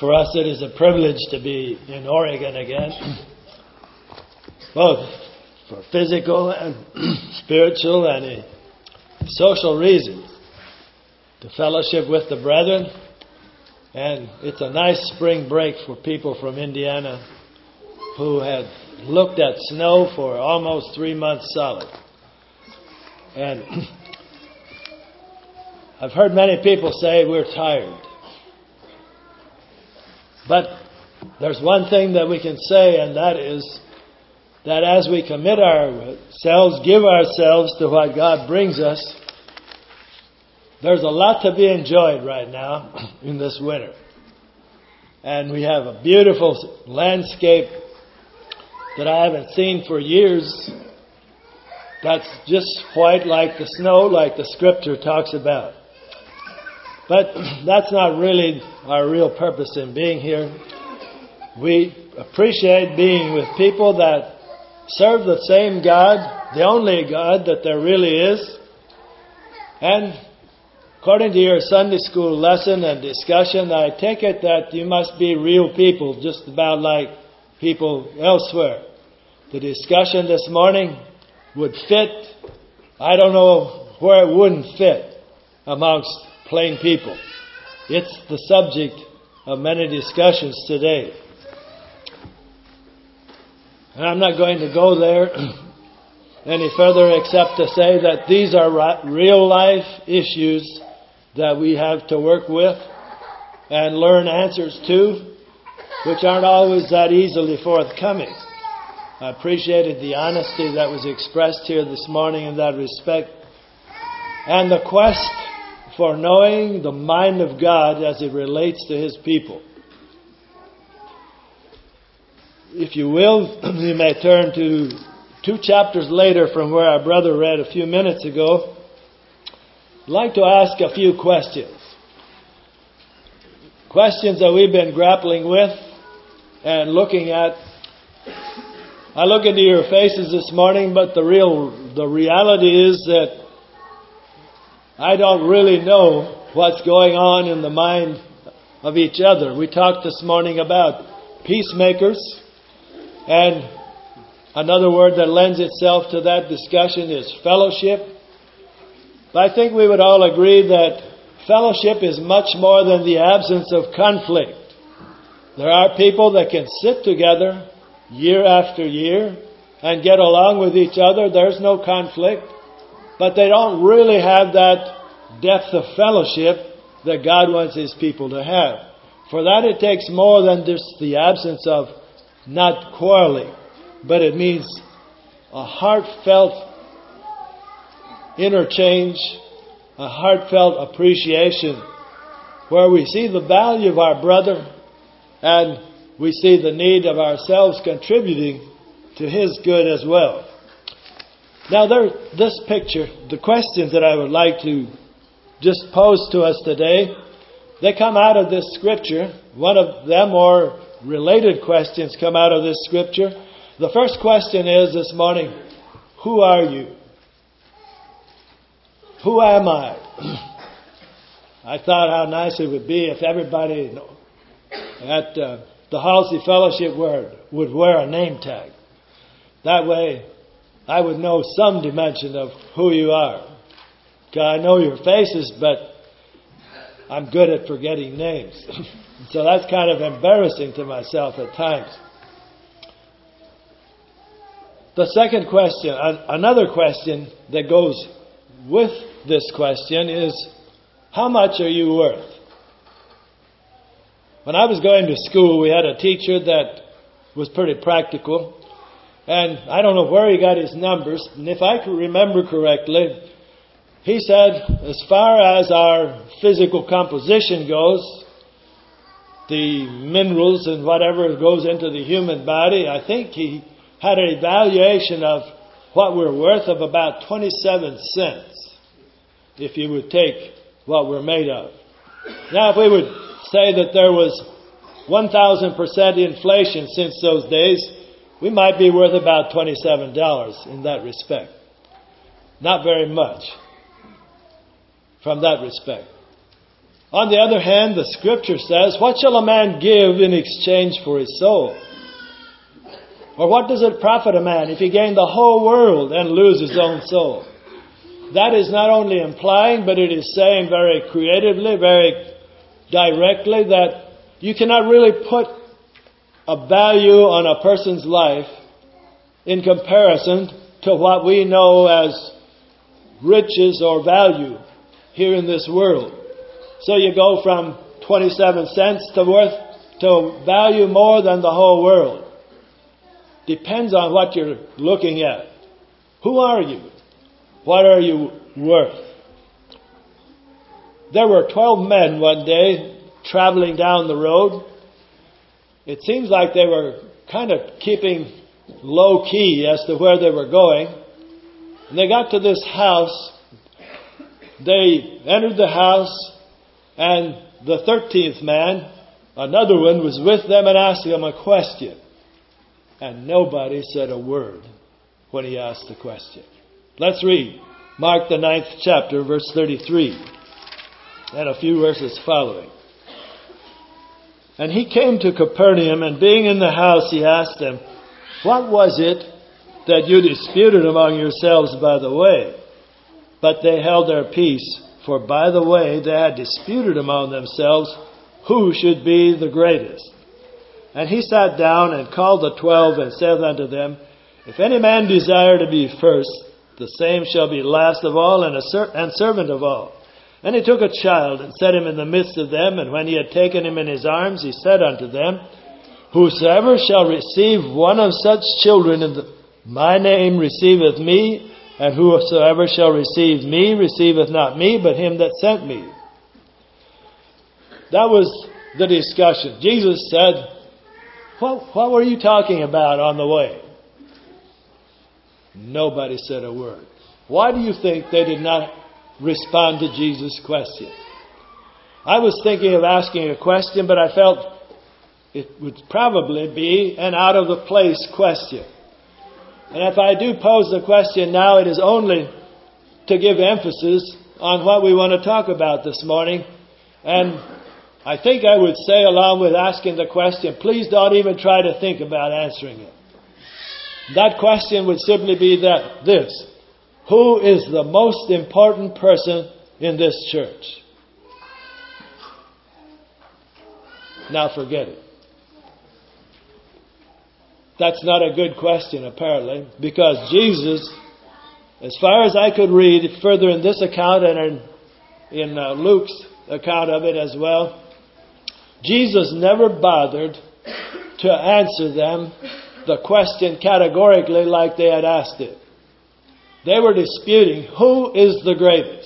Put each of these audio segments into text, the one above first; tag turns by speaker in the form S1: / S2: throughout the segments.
S1: For us, it is a privilege to be in Oregon again, both for physical and spiritual and social reasons, to fellowship with the brethren. And it's a nice spring break for people from Indiana who had looked at snow for almost 3 months solid. And I've heard many people say we're tired. But there's one thing that we can say, and that is that as we commit ourselves, give ourselves to what God brings us, there's a lot to be enjoyed right now in this winter. And we have a beautiful landscape that I haven't seen for years. That's just white like the snow, like the scripture talks about. But that's not really our real purpose in being here. We appreciate being with people that serve the same God, the only God that there really is. And according to your Sunday school lesson and discussion, I take it that you must be real people, just about like people elsewhere. The discussion this morning would fit. I don't know where it wouldn't fit amongst plain people. It's the subject of many discussions today. And I'm not going to go there any further except to say that these are real life issues that we have to work with and learn answers to, which aren't always that easily forthcoming. I appreciated the honesty that was expressed here this morning in that respect, and the quest for knowing the mind of God as it relates to His people. If you will, you may turn to 2 chapters later from where our brother read a few minutes ago. I'd like to ask a few questions. Questions that we've been grappling with and looking at. I look into your faces this morning, but the reality is that I don't really know what's going on in the mind of each other. We talked this morning about peacemakers, and another word that lends itself to that discussion is fellowship. But I think we would all agree that fellowship is much more than the absence of conflict. There are people that can sit together year after year and get along with each other. There's no conflict. But they don't really have that depth of fellowship that God wants His people to have. For that it takes more than just the absence of not quarreling. But it means a heartfelt interchange, a heartfelt appreciation, where we see the value of our brother and we see the need of ourselves contributing to his good as well. Now, this picture, the questions that I would like to just pose to us today, they come out of this scripture. One of them, or related questions, come out of this scripture. The first question is this morning, who are you? Who am I? I thought how nice it would be if everybody at the Halsey Fellowship would wear a name tag. That way, I would know some dimension of who you are. I know your faces, but I'm good at forgetting names. So that's kind of embarrassing to myself at times. The second question, another question that goes with this question is, how much are you worth? When I was going to school, we had a teacher that was pretty practical. And I don't know where he got his numbers. And if I can remember correctly, he said, as far as our physical composition goes, the minerals and whatever goes into the human body, I think he had an evaluation of what we're worth of about 27 cents, if you would take what we're made of. Now, if we would say that there was 1,000% inflation since those days, we might be worth about $27 in that respect. Not very much from that respect. On the other hand, the Scripture says, what shall a man give in exchange for his soul? Or what does it profit a man if he gain the whole world and lose his own soul? That is not only implying, but it is saying very creatively, very directly, that you cannot really put a value on a person's life in comparison to what we know as riches or value here in this world. So you go from 27 cents to value more than the whole world. Depends on what you're looking at. Who are you? What are you worth? There were 12 men one day traveling down the road. It seems like they were kind of keeping low key as to where they were going. And they got to this house. They entered the house, and the 13th man, another one, was with them and asked them a question. And nobody said a word when he asked the question. Let's read Mark the 9th chapter, verse 33, and a few verses following. And he came to Capernaum, and being in the house, he asked them, what was it that you disputed among yourselves by the way? But they held their peace, for by the way they had disputed among themselves who should be the greatest. And he sat down and called the 12 and said unto them, if any man desire to be first, the same shall be last of all and servant of all. And he took a child and set him in the midst of them, and when he had taken him in his arms, he said unto them, whosoever shall receive one of such children in my name receiveth me, and whosoever shall receive me receiveth not me, but him that sent me. That was the discussion. Jesus said, what were you talking about on the way? Nobody said a word. Why do you think they did not respond to Jesus' question? I was thinking of asking a question, but I felt it would probably be an out-of-the-place question. And if I do pose the question now, it is only to give emphasis on what we want to talk about this morning. And I think I would say, along with asking the question, please don't even try to think about answering it. That question would simply be this. Who is the most important person in this church? Now forget it. That's not a good question, apparently, because Jesus, as far as I could read further in this account and in Luke's account of it as well, Jesus never bothered to answer them the question categorically like they had asked it. They were disputing who is the greatest.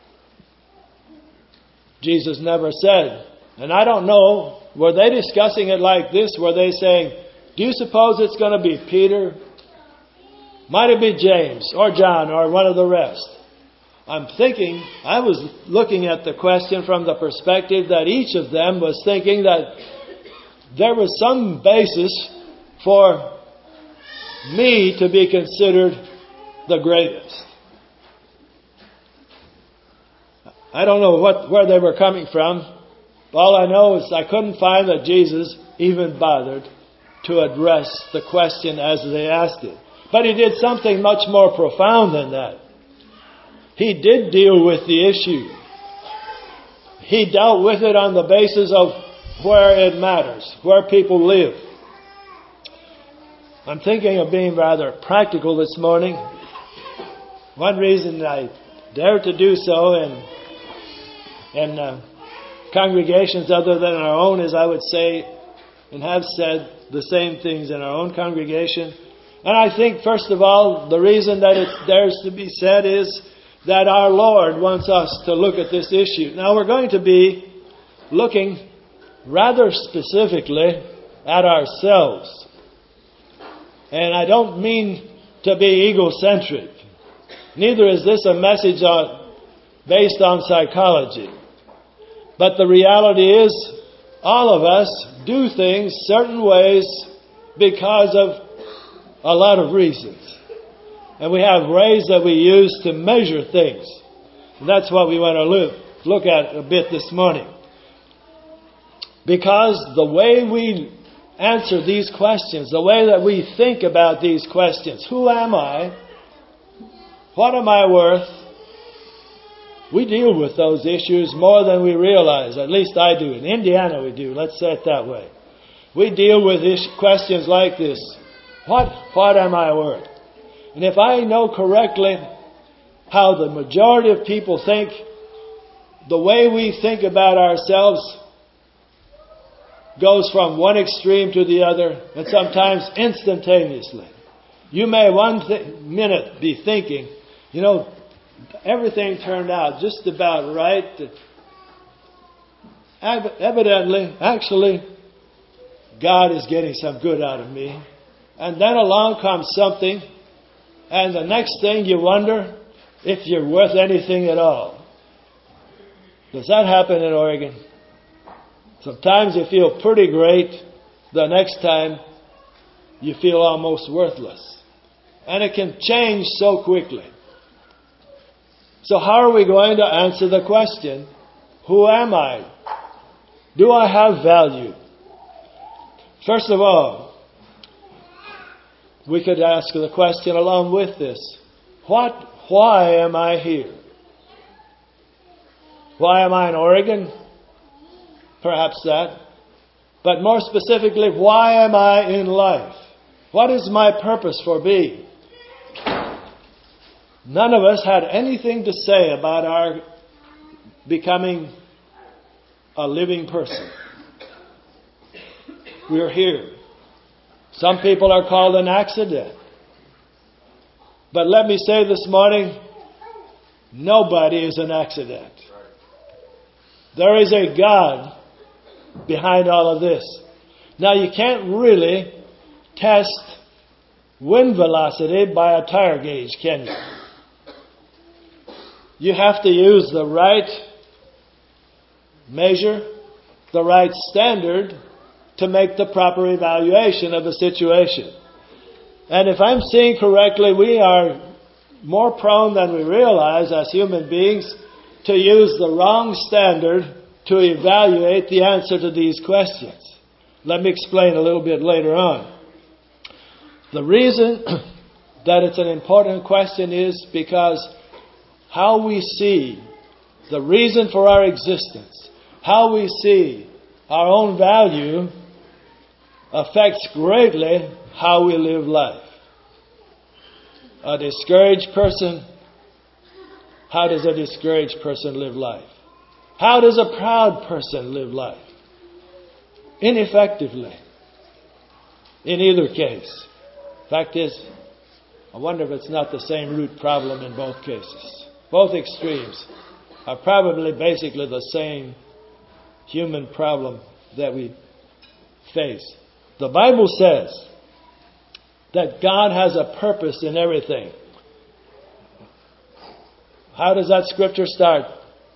S1: Jesus never said, and I don't know, were they discussing it like this? Were they saying, do you suppose it's going to be Peter? Might it be James or John or one of the rest? I was looking at the question from the perspective that each of them was thinking that there was some basis for me to be considered the greatest. I don't know where they were coming from. All I know is I couldn't find that Jesus even bothered to address the question as they asked it. But he did something much more profound than that. He did deal with the issue. He dealt with it on the basis of where it matters, where people live. I'm thinking of being rather practical this morning. One reason I dare to do so in congregations other than our own is I would say and have said the same things in our own congregation. And I think, first of all, the reason that it dares to be said is that our Lord wants us to look at this issue. Now, we're going to be looking rather specifically at ourselves. And I don't mean to be egocentric. Neither is this a message based on psychology. But the reality is, all of us do things certain ways because of a lot of reasons. And we have ways that we use to measure things. And that's what we want to look at a bit this morning. Because the way we answer these questions, the way that we think about these questions, who am I? What am I worth? We deal with those issues more than we realize. At least I do. In Indiana we do. Let's say it that way. We deal with questions like this. What am I worth? And if I know correctly how the majority of people think, the way we think about ourselves goes from one extreme to the other, and sometimes instantaneously. You may one minute be thinking, everything turned out just about right. Actually, God is getting some good out of me. And then along comes something, and the next thing you wonder if you're worth anything at all. Does that happen in Oregon? Sometimes you feel pretty great. The next time you feel almost worthless. And it can change so quickly. So how are we going to answer the question, who am I? Do I have value? First of all, we could ask the question along with this. Why am I here? Why am I in Oregon? Perhaps that. But more specifically, why am I in life? What is my purpose for being? None of us had anything to say about our becoming a living person. We're here. Some people are called an accident. But let me say this morning, nobody is an accident. There is a God behind all of this. Now you can't really test wind velocity by a tire gauge, can you? You have to use the right measure, the right standard to make the proper evaluation of a situation. And if I'm seeing correctly, we are more prone than we realize as human beings to use the wrong standard to evaluate the answer to these questions. Let me explain a little bit later on. The reason that it's an important question is because how we see the reason for our existence, how we see our own value affects greatly how we live life. A discouraged person, how does a discouraged person live life? How does a proud person live life? Ineffectively. In either case. Fact is, I wonder if it's not the same root problem in both cases. Both extremes are probably basically the same human problem that we face. The Bible says that God has a purpose in everything. How does that scripture start?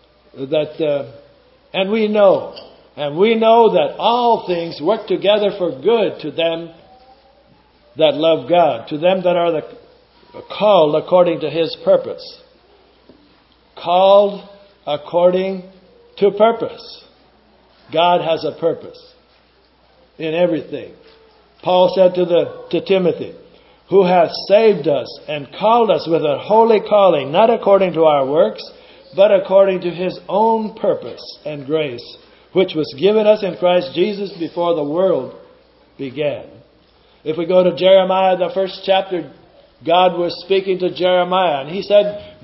S1: And we know that all things work together for good to them that love God, to them that are called according to His purpose. Called according to purpose. God has a purpose in everything. Paul said to Timothy, who hath saved us and called us with a holy calling, not according to our works, but according to His own purpose and grace, which was given us in Christ Jesus before the world began. If we go to Jeremiah, the first chapter, God was speaking to Jeremiah, and He said,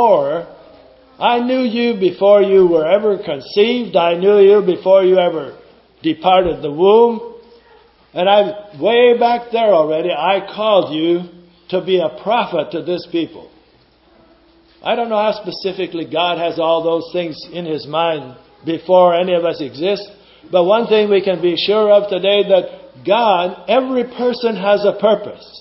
S1: I knew you before you were ever conceived. I knew you before you ever departed the womb. And way back there already, I called you to be a prophet to this people. I don't know how specifically God has all those things in His mind before any of us exist. But one thing we can be sure of today, that God, every person has a purpose.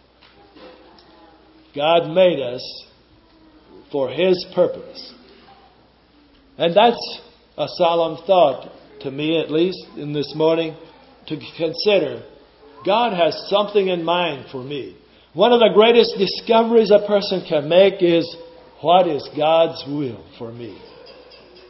S1: God made us for His purpose. And that's a solemn thought to me, at least in this morning, to consider. God has something in mind for me. One of the greatest discoveries a person can make is, what is God's will for me?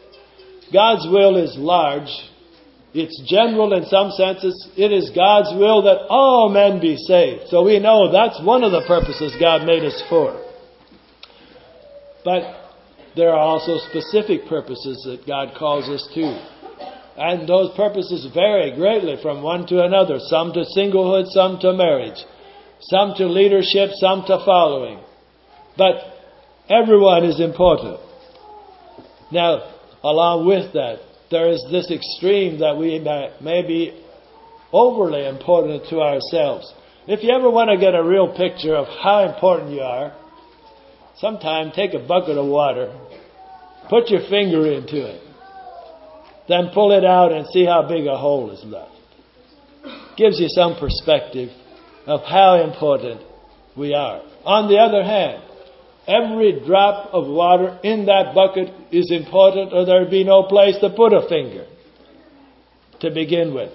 S1: God's will is large. It's general in some senses. It is God's will that all men be saved. So we know that's one of the purposes God made us for. But there are also specific purposes that God calls us to. And those purposes vary greatly from one to another. Some to singlehood, some to marriage. Some to leadership, some to following. But everyone is important. Now, along with that, there is this extreme that we may be overly important to ourselves. If you ever want to get a real picture of how important you are, sometime take a bucket of water, put your finger into it, then pull it out and see how big a hole is left. Gives you some perspective of how important we are. On the other hand, every drop of water in that bucket is important, or there'd be no place to put a finger to begin with.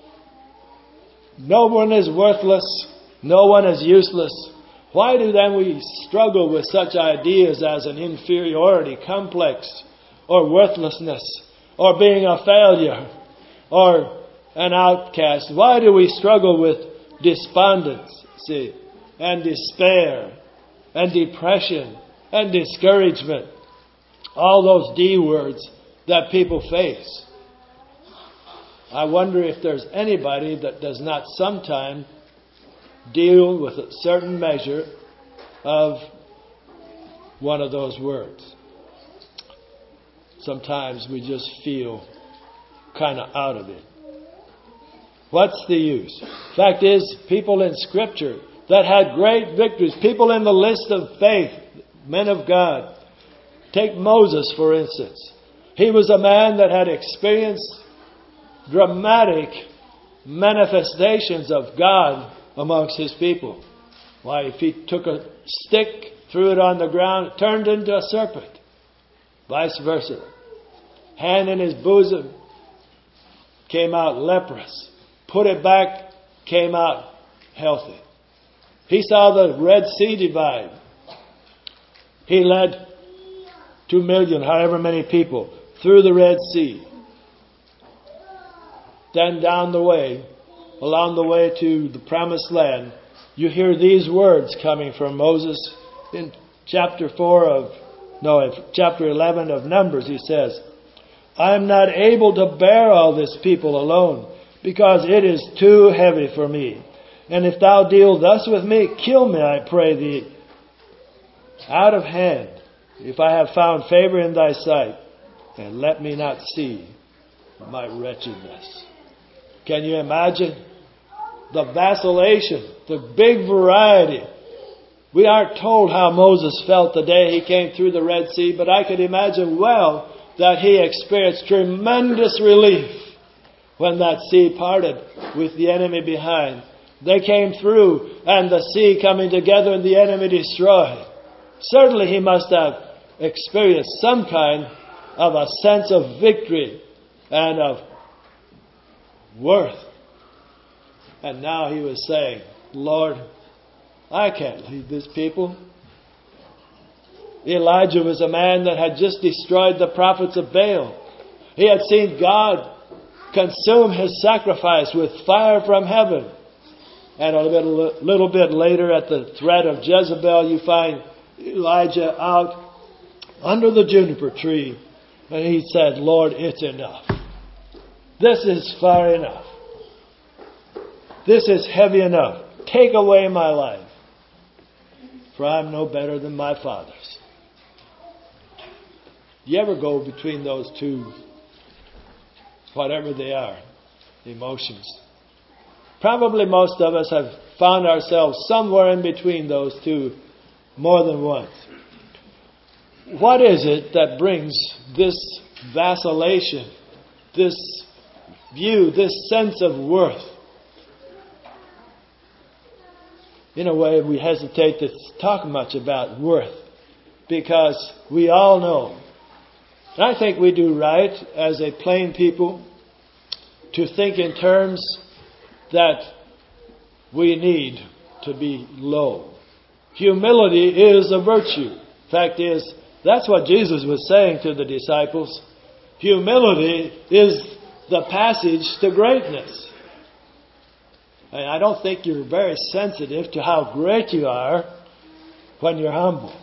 S1: No one is worthless. No one is useless. Why do then we struggle with such ideas as an inferiority complex, or worthlessness, or being a failure, or an outcast? Why do we struggle with despondency and despair and depression and discouragement? All those D words that people face. I wonder if there's anybody that does not sometime deal with a certain measure of one of those words. Sometimes we just feel kind of out of it. What's the use? Fact is, people in Scripture that had great victories, people in the list of faith, men of God. Take Moses, for instance. He was a man that had experienced dramatic manifestations of God amongst his people. Why, if he took a stick, threw it on the ground, it turned into a serpent. Vice versa. Hand in his bosom, came out leprous. Put it back, came out healthy. He saw the Red Sea divide. He led 2 million, however many people, through the Red Sea. Then along the way to the Promised Land, you hear these words coming from Moses in chapter 11 of Numbers. He says, I am not able to bear all this people alone, because it is too heavy for me. And if thou deal thus with me, kill me, I pray thee, out of hand, if I have found favor in thy sight, and let me not see my wretchedness. Can you imagine the vacillation, the big variety? We aren't told how Moses felt the day he came through the Red Sea, but I could imagine well that he experienced tremendous relief when that sea parted with the enemy behind. They came through, and the sea coming together and the enemy destroyed. Certainly he must have experienced some kind of a sense of victory and of worth. And now he was saying, Lord, I can't lead this people. Elijah was a man that had just destroyed the prophets of Baal. He had seen God consume his sacrifice with fire from heaven. And a little bit later, at the threat of Jezebel, you find Elijah out under the juniper tree. And he said, Lord, it's enough. This is far enough. This is heavy enough. Take away my life, for I'm no better than my fathers. You ever go between those two, whatever they are, emotions? Probably most of us have found ourselves somewhere in between those two more than once. What is it that brings this vacillation, this view, this sense of worth? In a way, we hesitate to talk much about worth, because we all know, and I think we do right as a plain people, to think in terms that we need to be low. Humility is a virtue. Fact is, that's what Jesus was saying to the disciples. Humility is the passage to greatness. And I don't think you're very sensitive to how great you are when you're humble.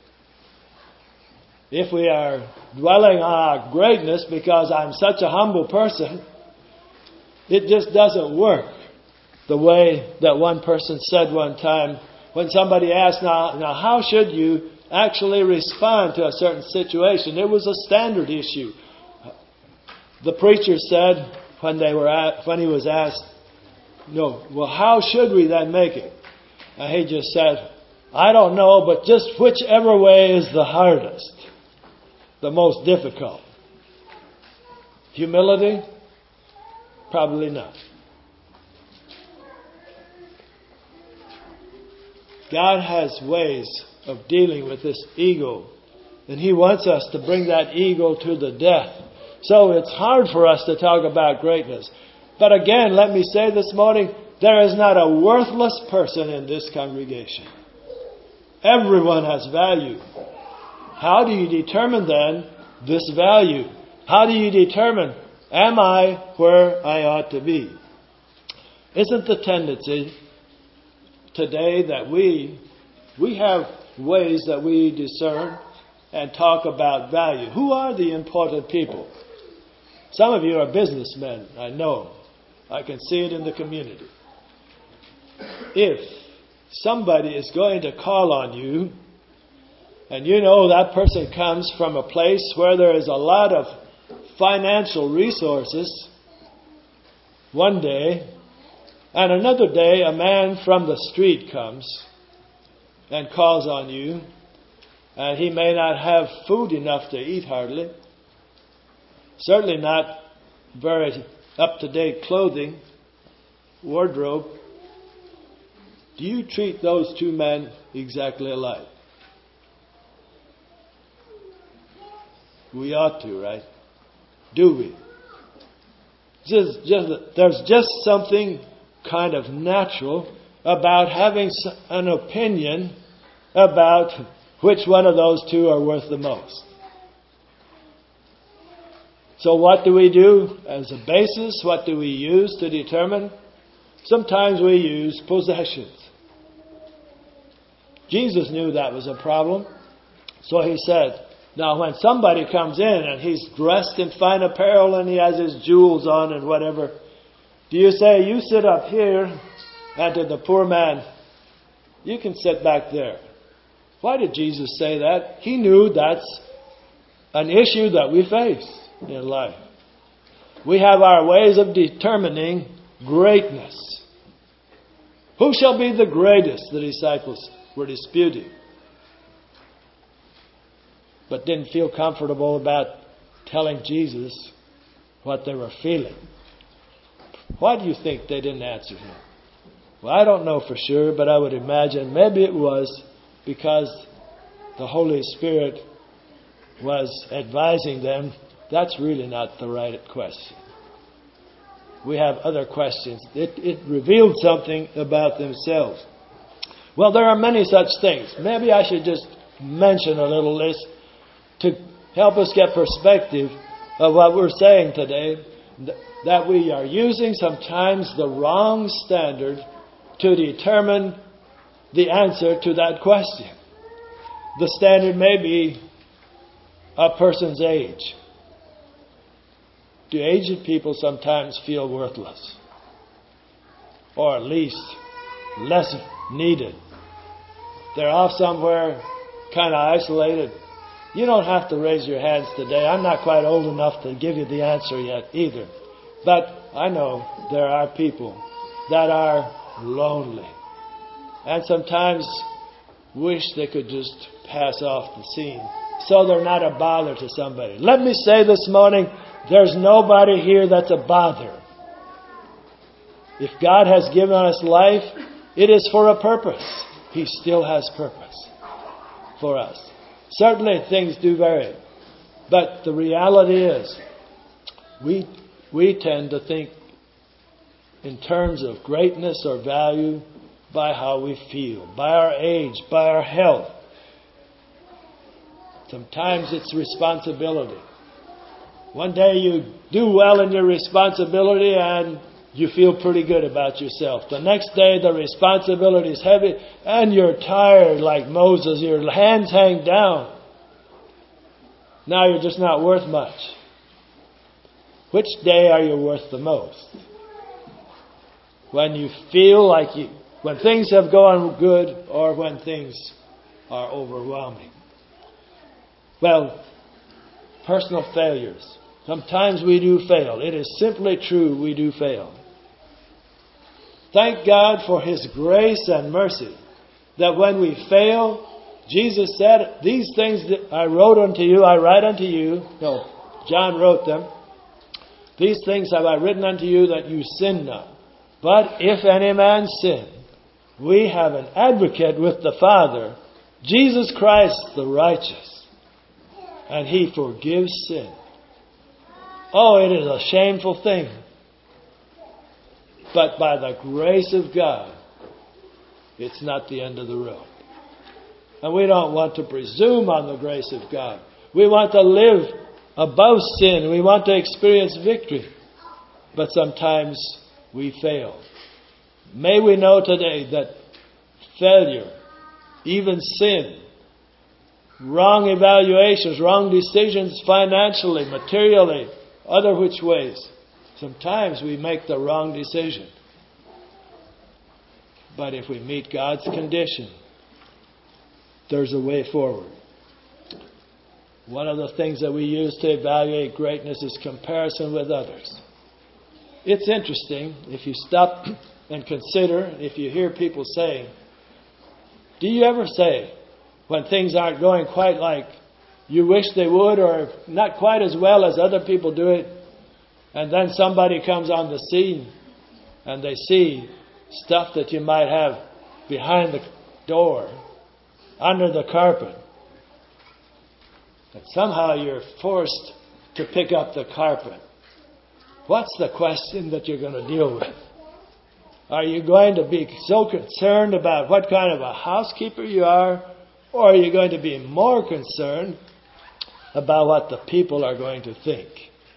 S1: If we are dwelling on our greatness because I'm such a humble person, it just doesn't work. The way that one person said one time, when somebody asked, now how should you actually respond to a certain situation? It was a standard issue. The preacher said, when he was asked, how should we then make it? And he just said, I don't know, but just whichever way is the hardest, the most difficult. Humility? Probably not. God has ways of dealing with this ego, and He wants us to bring that ego to the death. So it's hard for us to talk about greatness. But again, let me say this morning, there is not a worthless person in this congregation. Everyone has value. How do you determine then this value? How do you determine, am I where I ought to be? Isn't the tendency today that we have ways that we discern and talk about value? Who are the important people? Some of you are businessmen, I know. I can see it in the community. If somebody is going to call on you, and you know that person comes from a place where there is a lot of financial resources, one day, and another day a man from the street comes and calls on you, and he may not have food enough to eat hardly, certainly not very up-to-date clothing, wardrobe. Do you treat those two men exactly alike? We ought to, right? Do we? There's just something kind of natural about having an opinion about which one of those two are worth the most. So what do we do as a basis? What do we use to determine? Sometimes we use possessions. Jesus knew that was a problem. So He said, now when somebody comes in and he's dressed in fine apparel and he has his jewels on and whatever, do you say, you sit up here, and to the poor man, you can sit back there? Why did Jesus say that? He knew that's an issue that we face in life. We have our ways of determining greatness. Who shall be the greatest? The disciples were disputing, but didn't feel comfortable about telling Jesus what they were feeling. Why do you think they didn't answer Him? Well, I don't know for sure, but I would imagine maybe it was because the Holy Spirit was advising them, that's really not the right question. We have other questions. It revealed something about themselves. Well, there are many such things. Maybe I should just mention a little list to help us get perspective of what we're saying today, that we are using sometimes the wrong standard to determine the answer to that question. The standard may be a person's age. Do aged people sometimes feel worthless? Or at least less needed? They're off somewhere, kind of isolated. You don't have to raise your hands today. I'm not quite old enough to give you the answer yet either. But I know there are people that are lonely and sometimes wish they could just pass off the scene so they're not a bother to somebody. Let me say this morning, there's nobody here that's a bother. If God has given us life, it is for a purpose. He still has purpose for us. Certainly things do vary. But the reality is, we tend to think in terms of greatness or value by how we feel, by our age, by our health. Sometimes it's responsibility. One day you do well in your responsibility and you feel pretty good about yourself. The next day the responsibility is heavy and you're tired like Moses. Your hands hang down. Now you're just not worth much. Which day are you worth the most? When you feel like when things have gone good or when things are overwhelming? Well, personal failures. Sometimes we do fail. It is simply true we do fail. Thank God for His grace and mercy that when we fail, Jesus said, these things that I wrote unto you, I write unto you. No, John wrote them. These things have I written unto you that you sin not. But if any man sin, we have an advocate with the Father, Jesus Christ the righteous, and He forgives sin. Oh, it is a shameful thing. But by the grace of God, it's not the end of the road. And we don't want to presume on the grace of God. We want to live above sin. We want to experience victory. But sometimes we fail. May we know today that failure, even sin, wrong evaluations, wrong decisions financially, materially, other which ways. Sometimes we make the wrong decision. But if we meet God's condition, there's a way forward. One of the things that we use to evaluate greatness is comparison with others. It's interesting if you stop and consider, if you hear people saying, do you ever say, when things aren't going quite like you wish they would or not quite as well as other people do it, and then somebody comes on the scene and they see stuff that you might have behind the door, under the carpet, and somehow you're forced to pick up the carpet. What's the question that you're going to deal with? Are you going to be so concerned about what kind of a housekeeper you are, or are you going to be more concerned about what the people are going to think?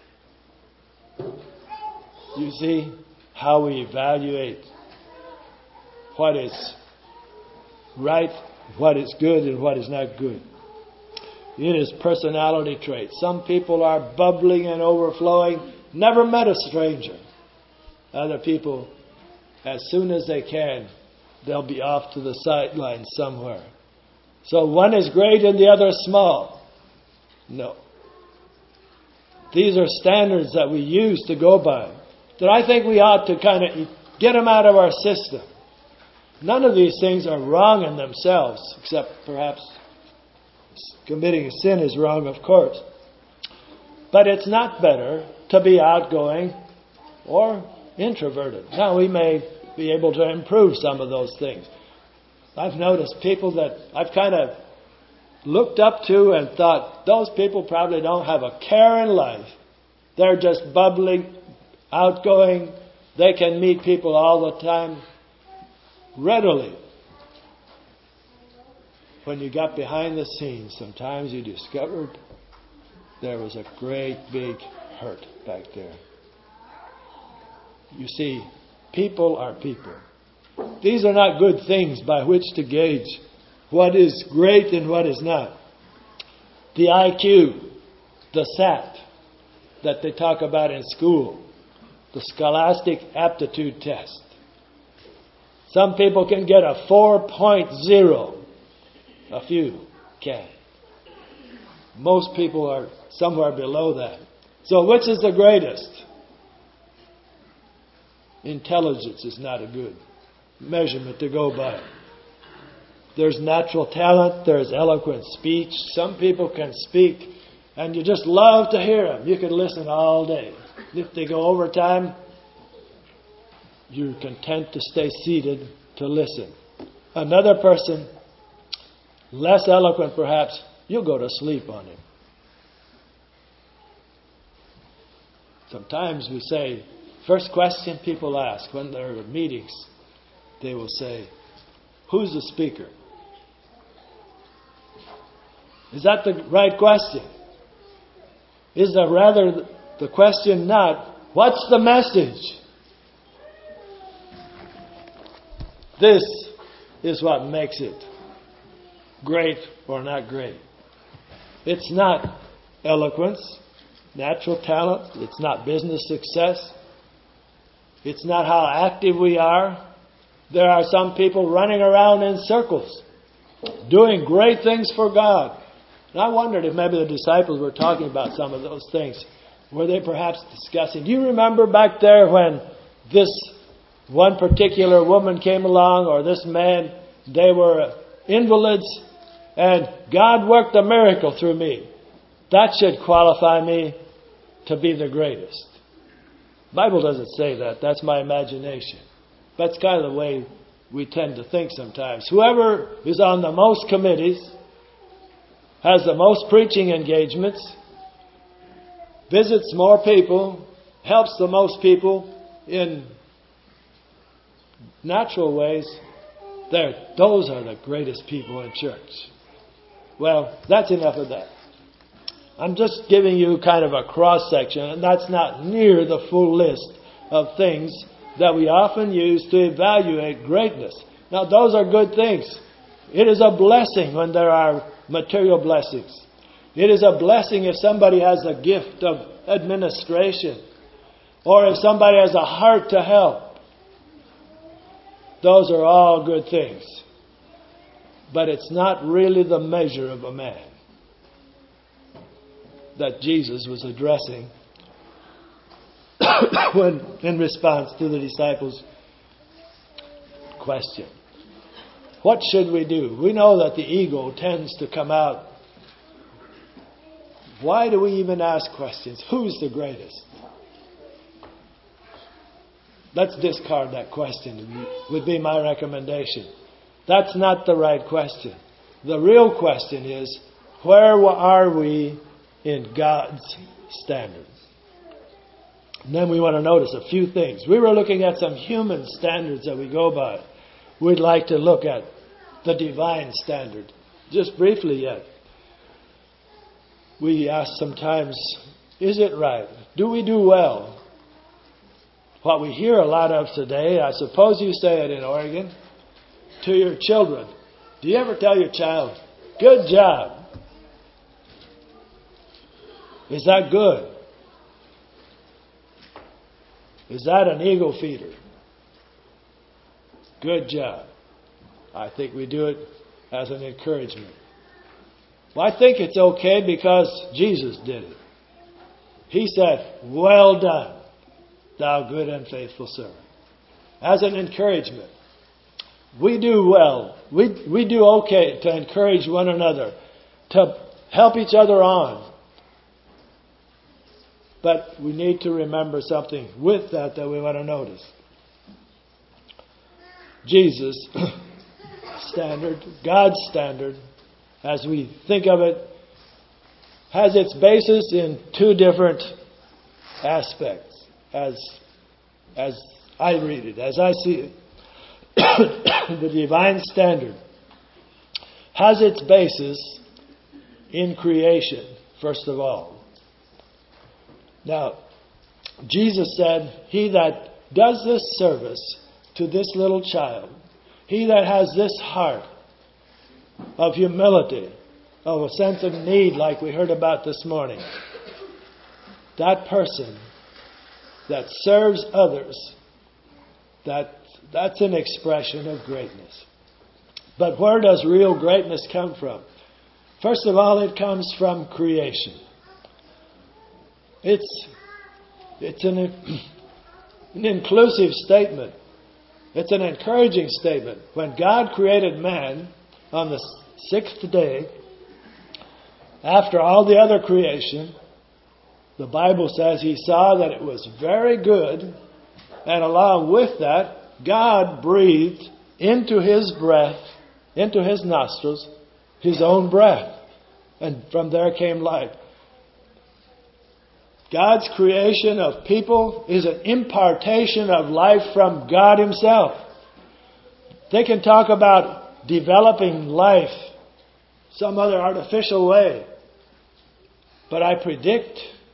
S1: You see how we evaluate what is right, what is good, and what is not good. It is personality traits. Some people are bubbling and overflowing, never met a stranger. Other people, as soon as they can, they'll be off to the sidelines somewhere. So one is great and the other is small. No. These are standards that we use to go by, that I think we ought to kind of get them out of our system. None of these things are wrong in themselves, except perhaps committing a sin is wrong, of course. But it's not better to be outgoing or introverted. Now, we may be able to improve some of those things. I've noticed people that I've kind of looked up to and thought, those people probably don't have a care in life. They're just bubbling, outgoing. They can meet people all the time readily. When you got behind the scenes, sometimes you discovered there was a great big hurt back there. You see, people are people. These are not good things by which to gauge what is great and what is not. The IQ, the SAT that they talk about in school, the Scholastic Aptitude Test. Some people can get a 4.0. A few can. Most people are somewhere below that. So which is the greatest? Intelligence is not a good measurement to go by. There's natural talent. There's eloquent speech. Some people can speak and you just love to hear them. You can listen all day. If they go over time, you're content to stay seated to listen. Another person, less eloquent perhaps, you'll go to sleep on him. Sometimes we say, first question people ask when they're at meetings, they will say, who's the speaker? Is that the right question? Is there rather the question not, what's the message? This is what makes it great or not great. It's not eloquence, natural talent. It's not business success. It's not how active we are. There are some people running around in circles, doing great things for God. And I wondered if maybe the disciples were talking about some of those things. Were they perhaps discussing? Do you remember back there when this one particular woman came along, or this man, they were invalids, and God worked a miracle through me. That should qualify me to be the greatest. The Bible doesn't say that. That's my imagination. That's kind of the way we tend to think sometimes. Whoever is on the most committees, has the most preaching engagements, visits more people, helps the most people in natural ways, those are the greatest people in church. Well, that's enough of that. I'm just giving you kind of a cross-section, and that's not near the full list of things that we often use to evaluate greatness. Now, those are good things. It is a blessing when there are material blessings. It is a blessing if somebody has a gift of administration, or if somebody has a heart to help. Those are all good things. But it's not really the measure of a man that Jesus was addressing when in response to the disciples' question. What should we do? We know that the ego tends to come out. Why do we even ask questions? Who's the greatest? Let's discard that question, would be my recommendation. That's not the right question. The real question is, where are we in God's standards? And then we want to notice a few things. We were looking at some human standards that we go by. We'd like to look at the divine standard. Just briefly yet. We ask sometimes, is it right? Do we do well? What we hear a lot of today, I suppose you say it in Oregon, to your children. Do you ever tell your child, good job? Is that good? Is that an ego feeder? Good job. I think we do it as an encouragement. Well, I think it's okay because Jesus did it. He said, well done, thou good and faithful servant. As an encouragement. We do well. We do okay to encourage one another, to help each other on. But we need to remember something with that we want to notice. Jesus' standard, God's standard, as we think of it, has its basis in two different aspects, as I read it, as I see it. The divine standard has its basis in creation, first of all. Now, Jesus said, he that does this service to this little child, he that has this heart of humility, of a sense of need like we heard about this morning, that person that serves others, that's an expression of greatness. But where does real greatness come from? First of all, it comes from creation. It's an inclusive statement. It's an encouraging statement. When God created man on the sixth day, after all the other creation, the Bible says He saw that it was very good, and along with that, God breathed into His breath, into His nostrils, His own breath. And from there came life. God's creation of people is an impartation of life from God Himself. They can talk about developing life some other artificial way. But I predict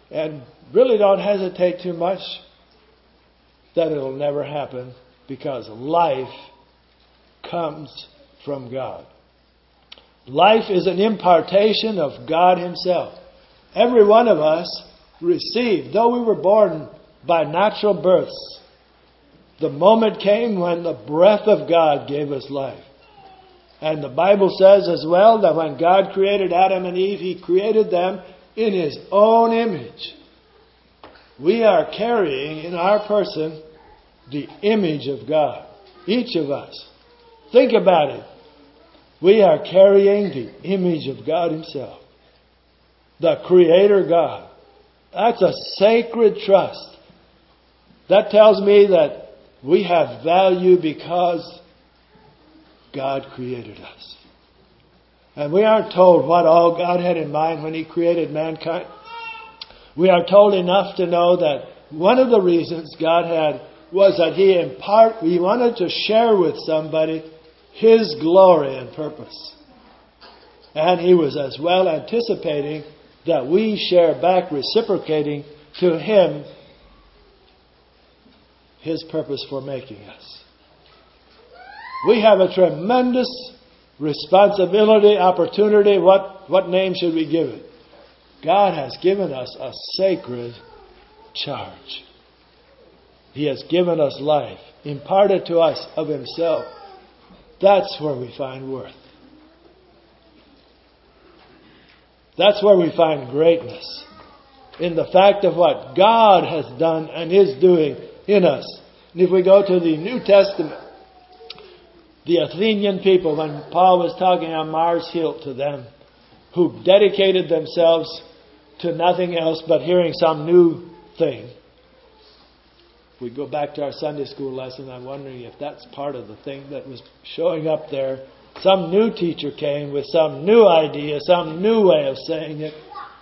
S1: And really don't hesitate too much that it'll never happen, because life comes from God. Life is an impartation of God Himself. Every one of us received, though we were born by natural births, the moment came when the breath of God gave us life. And the Bible says as well that when God created Adam and Eve, He created them in His own image. We are carrying in our person the image of God. Each of us. Think about it. We are carrying the image of God Himself. The Creator God. That's a sacred trust. That tells me that we have value because God created us. And we aren't told what all God had in mind when He created mankind. We are told enough to know that one of the reasons God had was that He wanted to share with somebody His glory and purpose. And He was as well anticipating that we share back, reciprocating to Him His purpose for making us. We have a tremendous responsibility, opportunity. What name should we give it? God has given us a sacred charge. He has given us life, imparted to us of Himself. That's where we find worth. That's where we find greatness. In the fact of what God has done and is doing in us. And if we go to the New Testament, the Athenian people, when Paul was talking on Mars Hill to them, who dedicated themselves to nothing else but hearing some new thing. If we go back to our Sunday school lesson, I'm wondering if that's part of the thing that was showing up there. Some new teacher came with some new idea, some new way of saying it.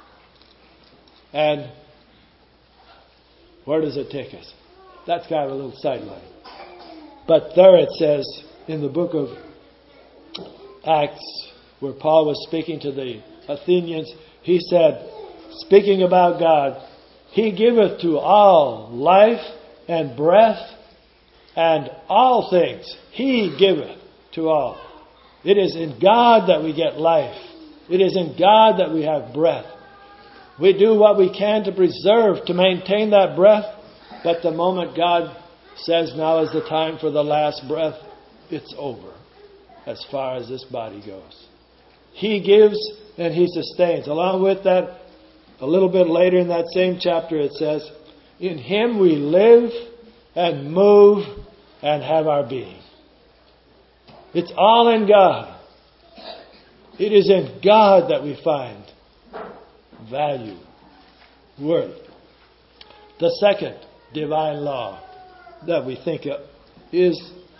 S1: And where does it take us? That's kind of a little sideline. But there it says in the book of Acts, where Paul was speaking to the Athenians, he said, speaking about God, He giveth to all life and breath and all things. He giveth to all. It is in God that we get life. It is in God that we have breath. We do what we can to preserve, to maintain that breath. But the moment God says now is the time for the last breath, it's over as far as this body goes. He gives and He sustains. Along with that, a little bit later in that same chapter it says, in Him we live and move and have our being. It's all in God. It is in God that we find value, worth. The second divine law that we think of is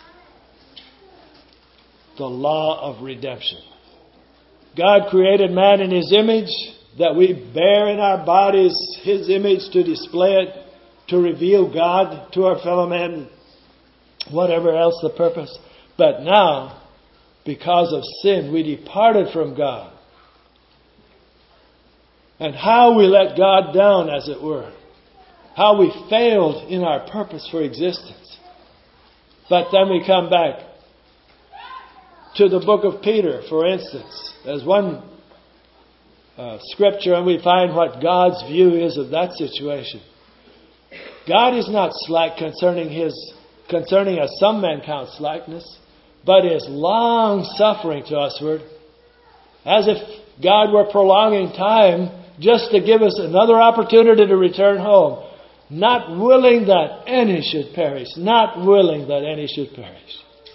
S1: the law of redemption. God created man in His image, that we bear in our bodies His image to display it, to reveal God to our fellow men, whatever else the purpose. But now, because of sin, we departed from God. And how we let God down, as it were. How we failed in our purpose for existence. But then we come back to the book of Peter, for instance, as one scripture, and we find what God's view is of that situation. God is not slack concerning as some men count slackness, but is long suffering to usward, as if God were prolonging time just to give us another opportunity to return home. Not willing that any should perish. Not willing that any should perish.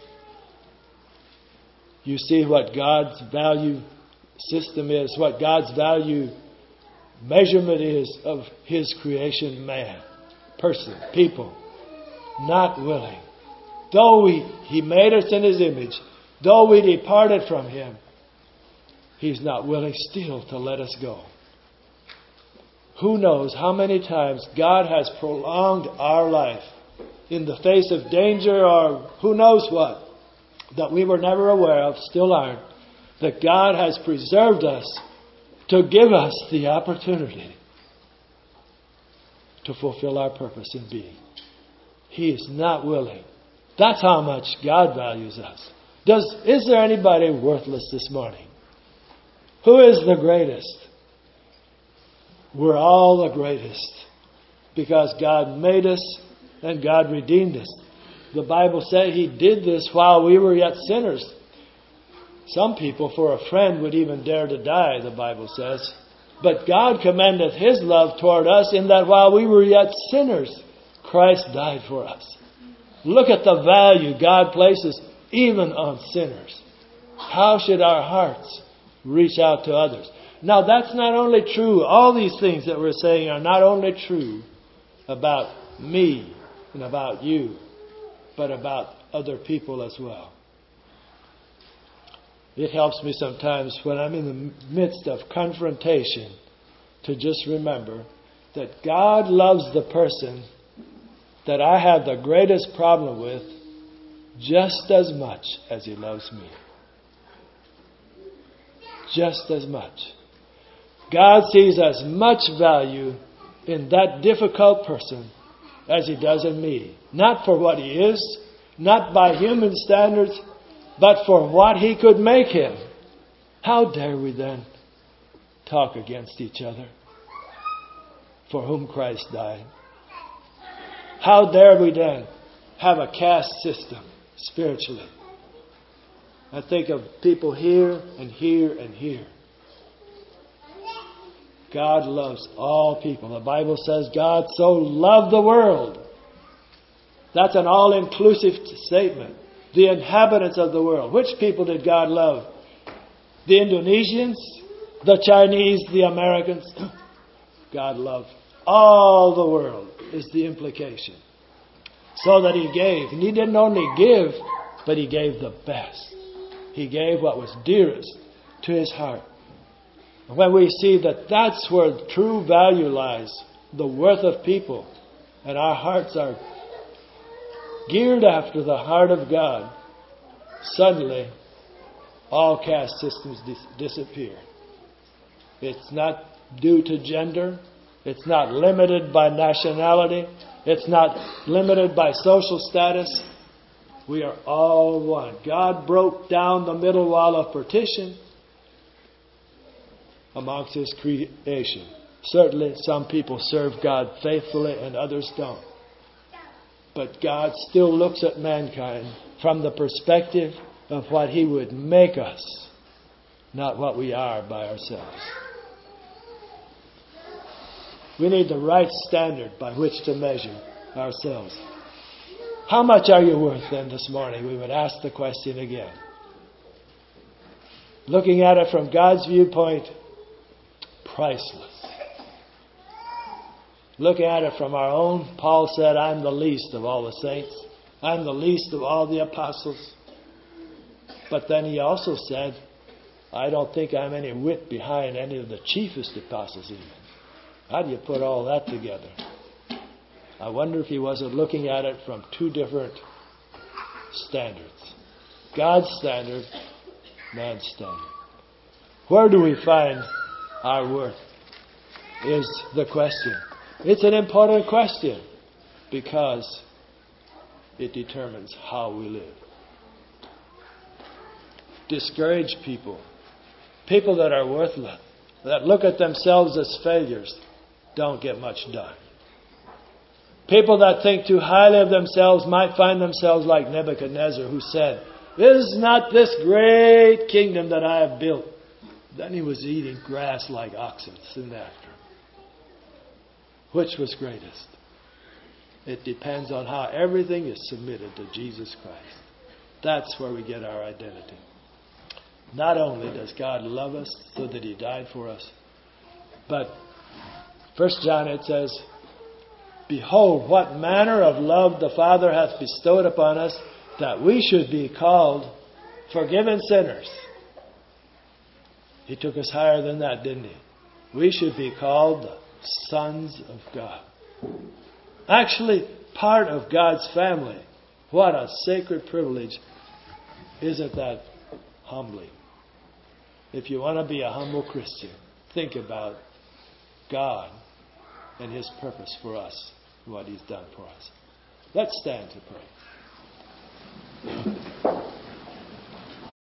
S1: You see what God's value system is, what God's value measurement is of His creation, man, person, people. Not willing. Though He made us in His image, though we departed from Him, He's not willing still to let us go. Who knows how many times God has prolonged our life in the face of danger or who knows what that we were never aware of, still aren't, that God has preserved us to give us the opportunity to fulfill our purpose in being. He is not willing. That's how much God values us. Is there anybody worthless this morning? Who is the greatest? We're all the greatest because God made us and God redeemed us. The Bible said He did this while we were yet sinners. Some people for a friend would even dare to die, the Bible says. But God commendeth His love toward us in that while we were yet sinners, Christ died for us. Look at the value God places even on sinners. How should our hearts reach out to others? Now that's not only true, all these things that we're saying are not only true about me and about you, but about other people as well. It helps me sometimes when I'm in the midst of confrontation to just remember that God loves the person that I have the greatest problem with just as much as He loves me. Just as much. God sees as much value in that difficult person as He does in me. Not for what he is, not by human standards, but for what He could make him. How dare we then talk against each other for whom Christ died? How dare we then have a caste system spiritually? I think of people here and here and here. God loves all people. The Bible says God so loved the world. That's an all-inclusive statement. The inhabitants of the world. Which people did God love? The Indonesians? The Chinese? The Americans? God loved all the world is the implication. So that He gave. And He didn't only give, but He gave the best. He gave what was dearest to His heart. And when we see that that's where true value lies, the worth of people, and our hearts are geared after the heart of God, suddenly all caste systems disappear. It's not due to gender. It's not limited by nationality. It's not limited by social status. We are all one. God broke down the middle wall of partition amongst His creation. Certainly some people serve God faithfully and others don't. But God still looks at mankind from the perspective of what He would make us, not what we are by ourselves. We need the right standard by which to measure ourselves. How much are you worth then this morning? We would ask the question again. Looking at it from God's viewpoint, priceless. Looking at it from our own, Paul said, I'm the least of all the saints. I'm the least of all the apostles. But then he also said, I don't think I'm any whit behind any of the chiefest apostles even. How do you put all that together? I wonder if he wasn't looking at it from two different standards. God's standard, man's standard. Where do we find our worth is the question. It's an important question because it determines how we live. Discouraged people, people that are worthless, that look at themselves as failures, don't get much done. People that think too highly of themselves might find themselves like Nebuchadnezzar, who said, Is not this great kingdom that I have built? Then he was eating grass like oxen soon after. Which was greatest? It depends on how everything is submitted to Jesus Christ. That's where we get our identity. Not only does God love us so that He died for us, but 1 John it says, Behold, what manner of love the Father hath bestowed upon us, that we should be called forgiven sinners. He took us higher than that, didn't He? We should be called the sons of God. Actually, part of God's family. What a sacred privilege. Isn't that humbling? If you want to be a humble Christian, think about God and His purpose for us, what He's done for us. Let's stand to pray.